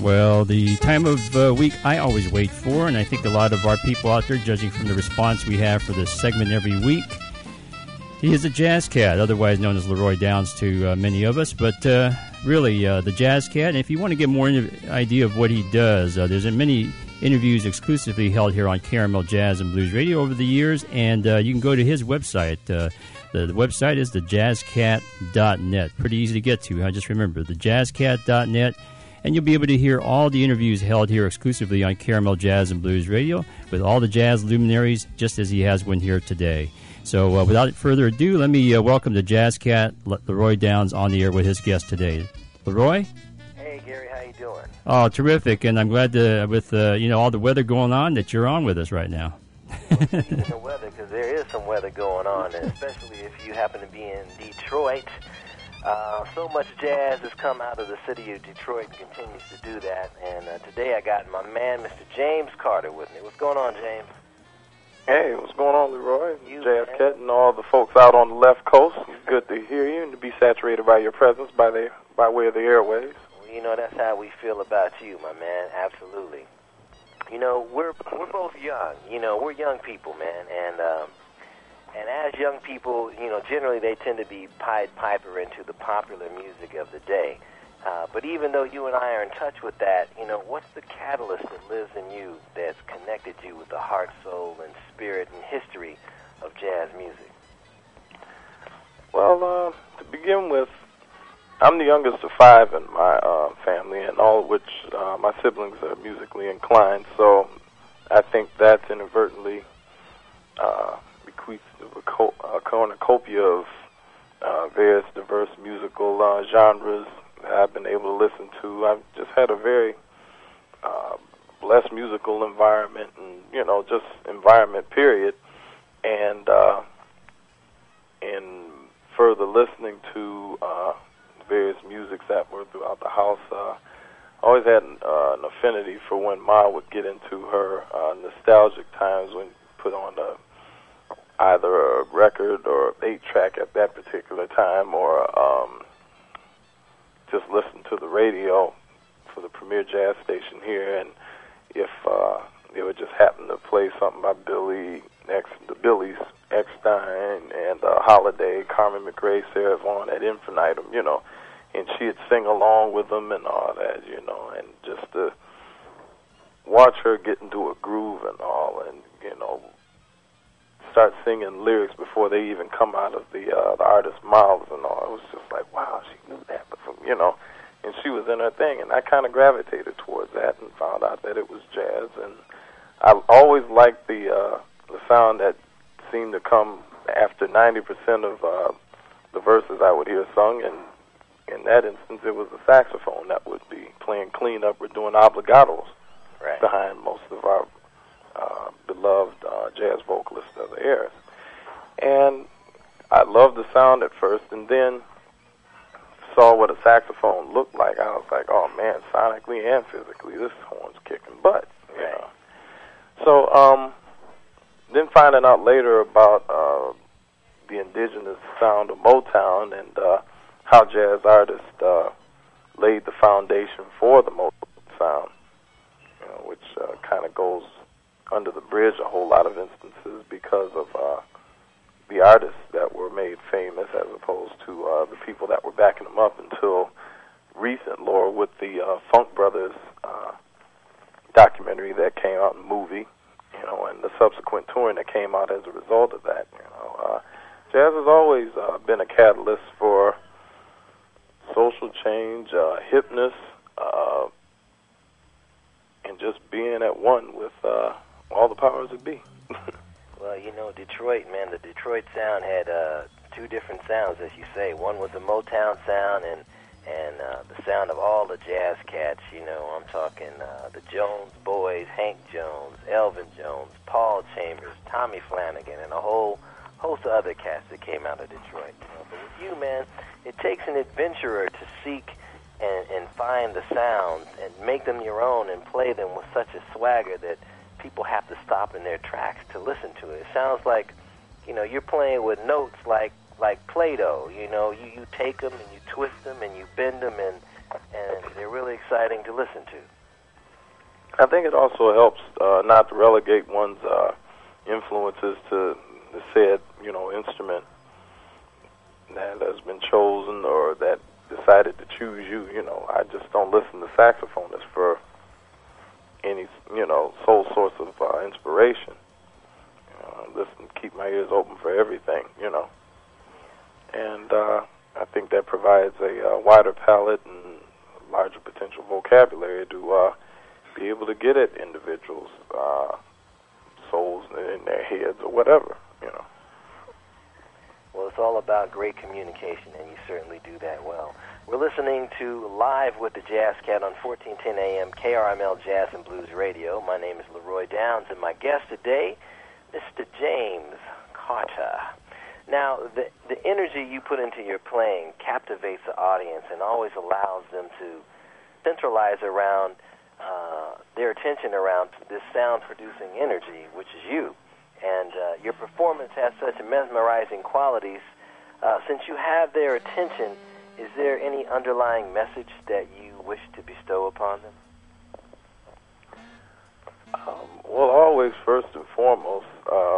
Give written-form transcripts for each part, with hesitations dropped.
Well, the time of week I always wait for, and I think a lot of our people out there, judging from the response we have for this segment every week, he is a jazz cat, otherwise known as Leroy Downs to many of us, but really the jazz cat. And if you want to get more idea of what he does, there's many interviews exclusively held here on Caramel Jazz and Blues Radio over the years, and you can go to his website. The website is thejazzcat.net. Pretty easy to get to. Just remember, thejazzcat.net. And you'll be able to hear all the interviews held here exclusively on Caramel Jazz and Blues Radio with all the jazz luminaries, just as he has one here today. So without further ado, let me welcome the Jazz Cat, Leroy Downs, on the air with his guest today. Leroy? Hey, Gary, how you doing? Oh, terrific, and I'm glad with all the weather going on that you're on with us right now. Speaking of weather, because there is some weather going on, and especially if you happen to be in Detroit. So much jazz has come out of the city of Detroit and continues to do that. And today I got my man, Mr. James Carter, with me. What's going on, James? Hey, what's going on, Leroy? Jazz Cat and all the folks out on the left coast. It's good to hear you and to be saturated by your presence by way of the airwaves. Well, that's how we feel about you, my man. Absolutely. We're both young. We're young people, man, and as young people, generally they tend to be Pied Piper into the popular music of the day. But even though you and I are in touch with that, what's the catalyst that lives in you that's connected you with the heart, soul, and spirit and history of jazz music? Well, to begin with, I'm the youngest of 5 in my family, and all of which my siblings are musically inclined. So I think that's inadvertently bequeathed a cornucopia of various diverse musical genres that I've been able to listen to. I've just had a very blessed musical environment, and just environment period. And in further listening to various musics that were throughout the house, I always had an affinity for when Ma would get into her nostalgic times when put on either a record or 8-track at that particular time, or just listen to the radio for the premier jazz station here, and if they would just happen to play something by the Billies, Eckstein, and Holiday, Carmen McRae, Sarah Vaughan at Infinitum, and she'd sing along with them and all that, and just to watch her get into a groove and all, and, start singing lyrics before they even come out of the artist's mouths and all. It was just like, wow, she knew that, and she was in her thing, and I kind of gravitated towards that and found out that it was jazz, and I always liked the sound that seemed to come after 90% of the verses I would hear sung, and in that instance, it was the saxophone that would be playing cleanup or doing obligatos behind most of our beloved jazz vocalists of the eras. And I loved the sound at first, and then saw what a saxophone looked like. I was like, oh man, sonically and physically, this horn's kicking butt. So then finding out later about the indigenous sound of Motown and how jazz artists laid the foundation for the Motown sound, which kind of goes under the bridge a whole lot of instances because of the artists that were made famous as opposed to the people that were backing them up until recent lore with the Funk Brothers documentary that came out in the movie, and the subsequent touring that came out as a result of that. Jazz has always been a catalyst for social change, hipness, and just being at one with all the powers that be. Well, Detroit, man, the Detroit sound had 2 different sounds, as you say. One was the Motown sound and the sound of all the jazz cats. I'm talking the Jones Boys, Hank Jones, Elvin Jones, Paul Chambers, Tommy Flanagan, and a whole host of other cats that came out of Detroit. But with you, man, it takes an adventurer to seek and find the sounds and make them your own and play them with such a swagger that people have to stop in their tracks to listen to it. It sounds like, you're playing with notes like Play-Doh. You take them and you twist them and you bend them, and they're really exciting to listen to. I think it also helps not to relegate one's influences to the said, instrument that has been chosen or that decided to choose you. I just don't listen to saxophonists for any, sole source of inspiration. Listen, keep my ears open for everything, And I think that provides a wider palette and larger potential vocabulary to be able to get at individuals' souls in their heads or whatever, Well, it's all about great communication, and you certainly do that well. We're listening to Live with the Jazz Cat on 1410 AM KRML Jazz and Blues Radio. My name is Leroy Downs, and my guest today, Mr. James Carter. Now, the energy you put into your playing captivates the audience and always allows them to centralize around their attention around this sound-producing energy, which is you. And your performance has such mesmerizing qualities. Since you have their attention, is there any underlying message that you wish to bestow upon them? Well, always, first and foremost,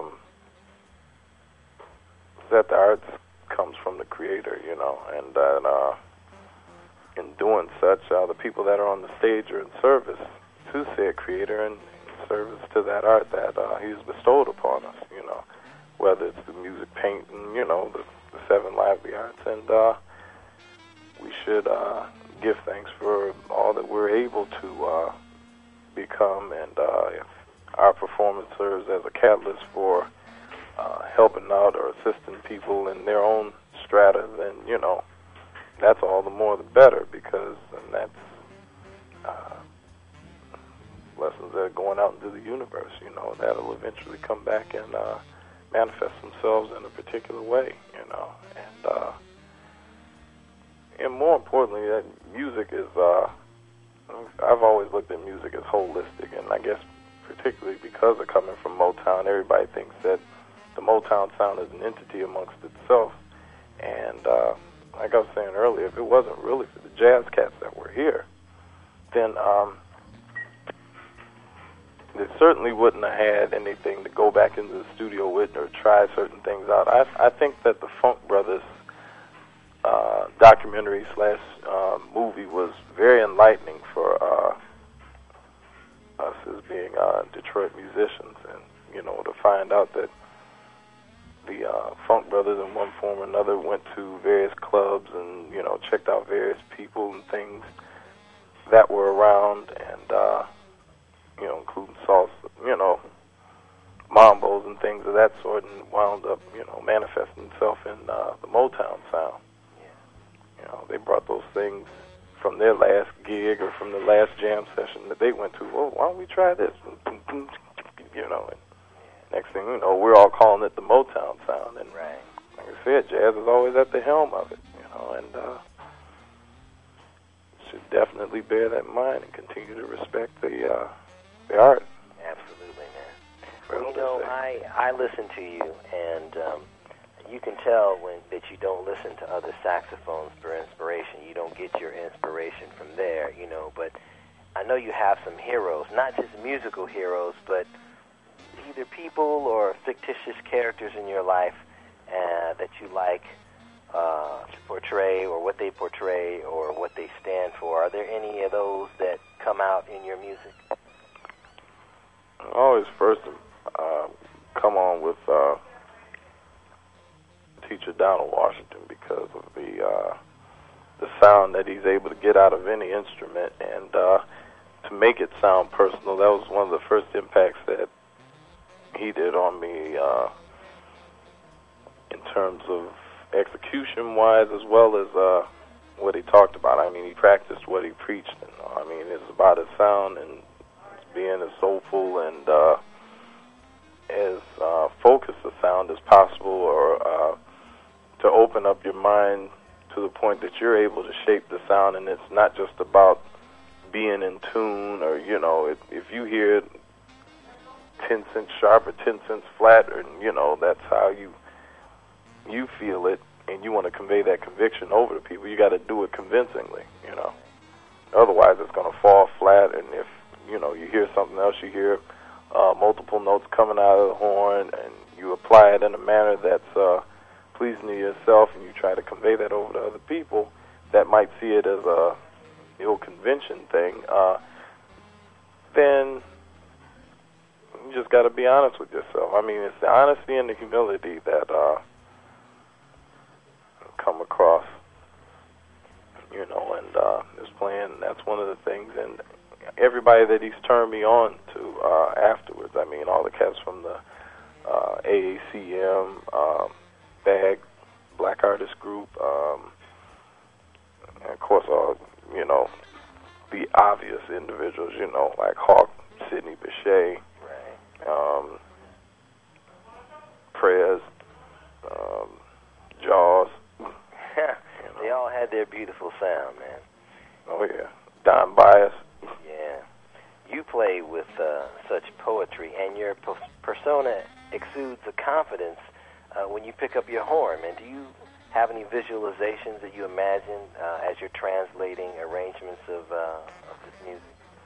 that the arts comes from the Creator, and that in doing such, the people that are on the stage are in service to said Creator and in service to that art that He's bestowed upon us, whether it's the music, painting, the seven lively arts, and we should give thanks for all that we're able to become, and if our performance serves as a catalyst for helping out or assisting people in their own strata, then, that's all the more the better, because then that's lessons that are going out into the universe, that'll eventually come back and manifest themselves in a particular way, and more importantly, that music is, I've always looked at music as holistic, and I guess particularly because of coming from Motown, everybody thinks that the Motown sound is an entity amongst itself, and like I was saying earlier, if it wasn't really for the jazz cats that were here, then they certainly wouldn't have had anything to go back into the studio with or try certain things out. I think that the Funk Brothers documentary / movie was very enlightening for us as being Detroit musicians, and to find out that the Funk Brothers in one form or another went to various clubs and checked out various people and things that were around, and including salsa, mambos and things of that sort, and wound up manifesting itself in the Motown sound. They brought those things from their last gig or from the last jam session that they went to. Well, why don't we try this? And next thing you know, we're all calling it the Motown sound. And right. Like I said, jazz is always at the helm of it, and should definitely bear that in mind and continue to respect the art. Absolutely, man. Well, I listen to you, and you can tell that you don't listen to other saxophones for inspiration. You don't get your inspiration from there, but I know you have some heroes, not just musical heroes, but either people or fictitious characters in your life that you like to portray, or what they portray, or what they stand for. Are there any of those that come out in your music? I always first come on with teacher Donald Washington because of the sound that he's able to get out of any instrument, and to make it sound personal. That was one of the first impacts that he did on me in terms of execution-wise, as well as what he talked about. I mean, he practiced what he preached, and it's about his sound and being as soulful and as focused a sound as possible, or to open up your mind to the point that you're able to shape the sound, and it's not just about being in tune, or if you hear 10 cents sharp or 10 cents flat, and that's how you feel it, and you want to convey that conviction over to people, you got to do it convincingly. Otherwise it's going to fall flat, and if you hear something else, you hear multiple notes coming out of the horn, and you apply it in a manner that's pleasing to yourself, and you try to convey that over to other people that might see it as a ill convention thing, then you just got to be honest with yourself. I mean, it's the honesty and the humility that come across, and this playing, that's one of the things, and everybody that he's turned me on to afterwards, I mean, all the cats from the AACM, BAG, Black Artist Group, and of course, the obvious individuals, like Hawk, Sidney Bechet, Prez, Jaws. They all had their beautiful sound, man. Oh, yeah. Don Bias. Yeah. You play with such poetry, and your persona exudes a confidence when you pick up your horn, man. Do you have any visualizations that you imagine as you're translating arrangements of this music?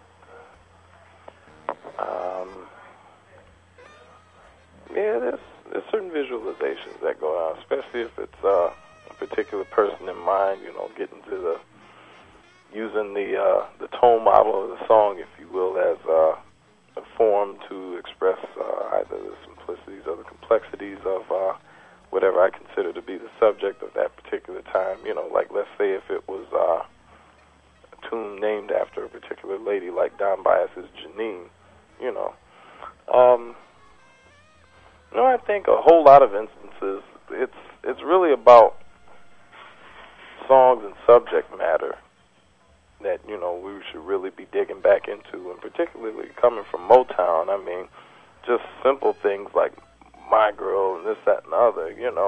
Yeah, there's certain visualizations that go on, especially if it's a particular person in mind, getting to using the tone model of the song, if you will, as a form to express either the simplicities or the complexities of whatever I consider to be the subject of that particular time. Like let's say if it was a tune named after a particular lady, like Don Bias's Janine, I think a whole lot of instances, it's really about songs and subject matter that, we should really be digging back into, and particularly coming from Motown. I mean, just simple things like My Girl and this, that, and the other,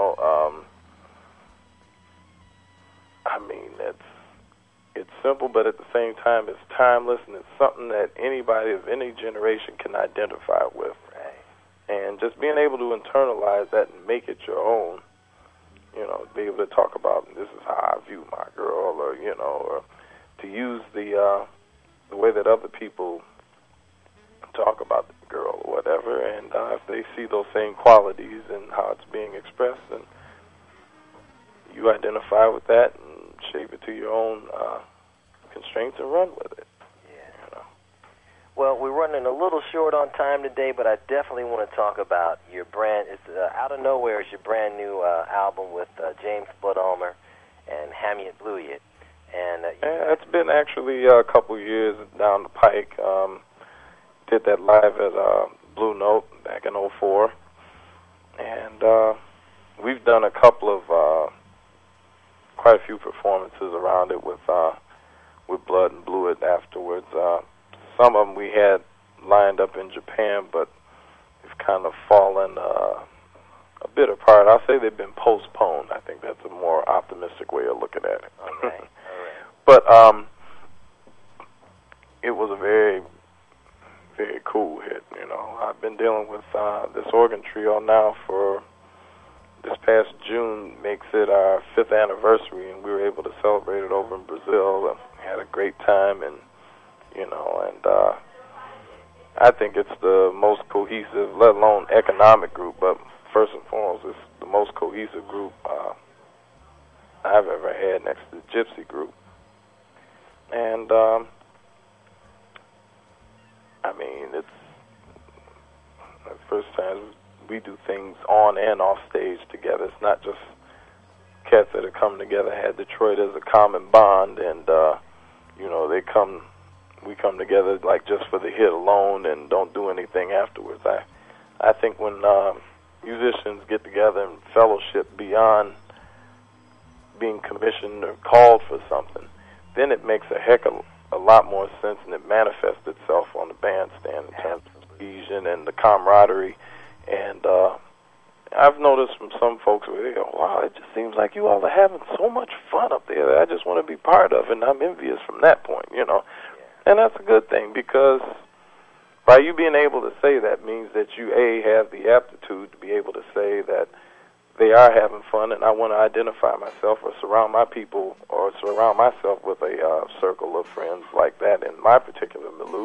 I mean, it's simple, but at the same time, it's timeless, and it's something that anybody of any generation can identify with. And just being able to internalize that and make it your own, be able to talk about, this is how I view my girl, or, or to use the way that other people talk about the girl or whatever, and if they see those same qualities and how it's being expressed, then you identify with that and shape it to your own constraints and run with it. Well, we're running a little short on time today, but I definitely want to talk about your brand. It's Out of Nowhere is your brand new album with James Bloodalmer and Hamiet Bluiett. And it's been actually a couple years down the pike. Did that live at Blue Note back in '04, and we've done a couple of quite a few performances around it with Blood and Bluiett afterwards. Some of them we had lined up in Japan, but we've kind of fallen a bit apart. I'll say they've been postponed. I think that's a more optimistic way of looking at it. All right. But it was a very, very cool hit. I've been dealing with this organ trio now for this past June. Makes it our 5th anniversary, and we were able to celebrate it over in Brazil. Had a great time, and I think it's the most cohesive, let alone economic group, but first and foremost, it's the most cohesive group I've ever had next to the Gypsy group. And, I mean, it's the first time we do things on and off stage together. It's not just cats that have come together, had Detroit as a common bond, and, we come together like just for the hit alone and don't do anything afterwards. I think when musicians get together and fellowship beyond being commissioned or called for something, then it makes a heck of a lot more sense, and it manifests itself on the bandstand in terms of cohesion and the camaraderie. And I've noticed from some folks where they go, wow, it just seems like you all are having so much fun up there that I just want to be part of, and I'm envious from that point, And that's a good thing, because by you being able to say that means that you, A, have the aptitude to be able to say that they are having fun, and I want to identify myself or surround my people or surround myself with a circle of friends like that in my particular milieu.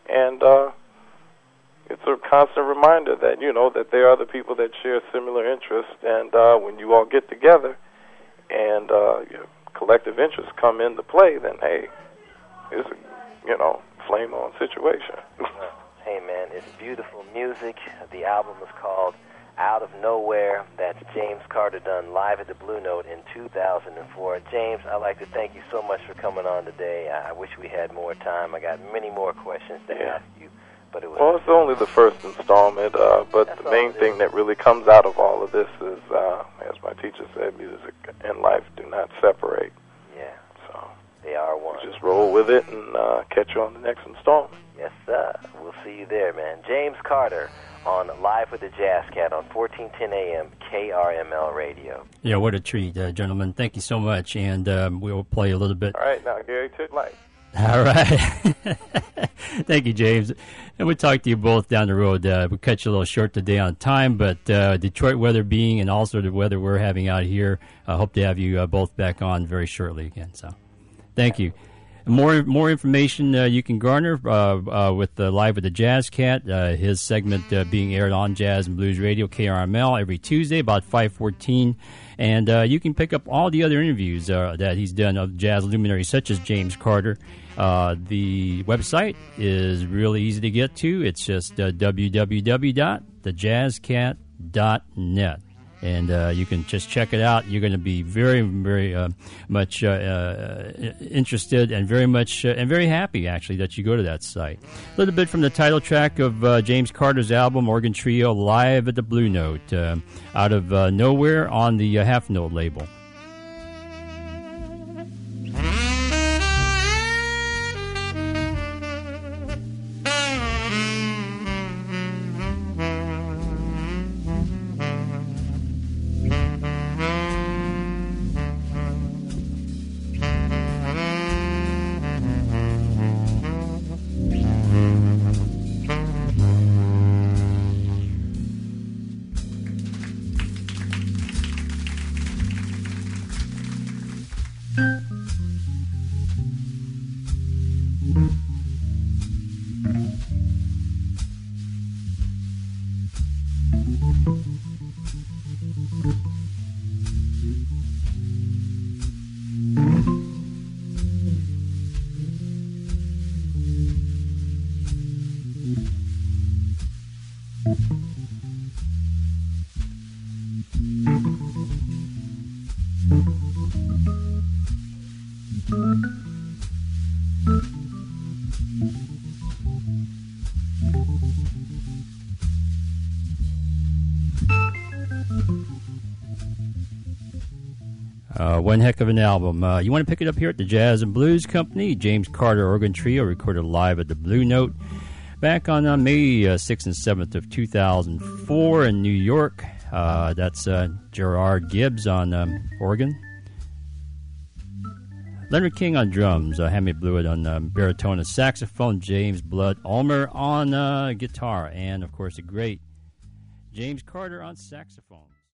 And it's a constant reminder that, that there are other people that share similar interests, and when you all get together and your collective interests come into play, then, hey, it's a, flame-on situation. Hey, man, it's beautiful music. The album is called Out of Nowhere. That's James Carter done live at the Blue Note in 2004. James, I'd like to thank you so much for coming on today. I wish we had more time. I got many more questions to ask you. But well, it's only the first installment, but the main thing that really comes out of all of this is, as my teacher said, music and life do not separate. Yeah. So they are one. Just roll with it and catch you on the next installment. Yes, sir. We'll see you there, man. James Carter on Live with the Jazz Cat on 1410 AM KRML Radio. Yeah, what a treat, gentlemen. Thank you so much, and we'll play a little bit. All right, now, Gary, take light. All right. Thank you, James. And we'll talk to you both down the road. We'll cut you a little short today on time, but Detroit weather being and also the weather we're having out here, I hope to have you both back on very shortly again. So thank you. More information you can garner with Live with the Jazz Cat, his segment being aired on Jazz and Blues Radio, KRML, every Tuesday about 5:14. And you can pick up all the other interviews that he's done of jazz luminaries such as James Carter. The website is really easy to get to. It's just www.thejazzcat.net. And you can just check it out. You're going to be very, very much interested and very much and very happy, actually, that you go to that site. A little bit from the title track of James Carter's album, Organ Trio, Live at the Blue Note, out of Nowhere on the Half Note label. One heck of an album. You want to pick it up here at the Jazz and Blues Company. James Carter Organ Trio recorded live at the Blue Note back on May 6th and 7th of 2004 in New York. That's Gerard Gibbs on organ. Leonard King on drums. Hammy Blewett on baritone and saxophone. James Blood Ulmer on guitar. And, of course, the great James Carter on saxophone.